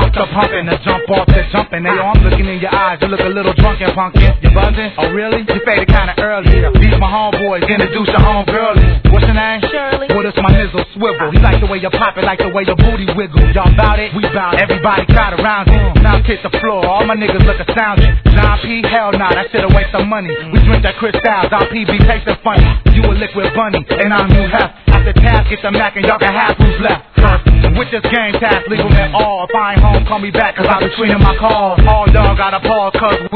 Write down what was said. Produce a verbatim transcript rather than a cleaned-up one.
Put the pump in, the jump off, the jumping. Hey, yo, I'm looking in your eyes, you look a little drunk and punkin'. You buzzing? Oh, really? You faded kinda early. These my homeboys, introduce your homegirlie. What's your name? Shirley. Well, this my nizzle swivel. He like the way you pop it, like the way your booty wiggle. Y'all bout it? We bout it. Everybody crowd around it. Now hit the floor, all my niggas look astounded. John P, hell nah, that shit'll waste some money. We drink that Cristal, John P be tasting funny. You a liquid bunny, and I'm new hef. After task, get the Mac and y'all can have who's left. With this game task, legal at all. If I ain't home, call me back, cause I'm between my calls. All y'all gotta pause, cause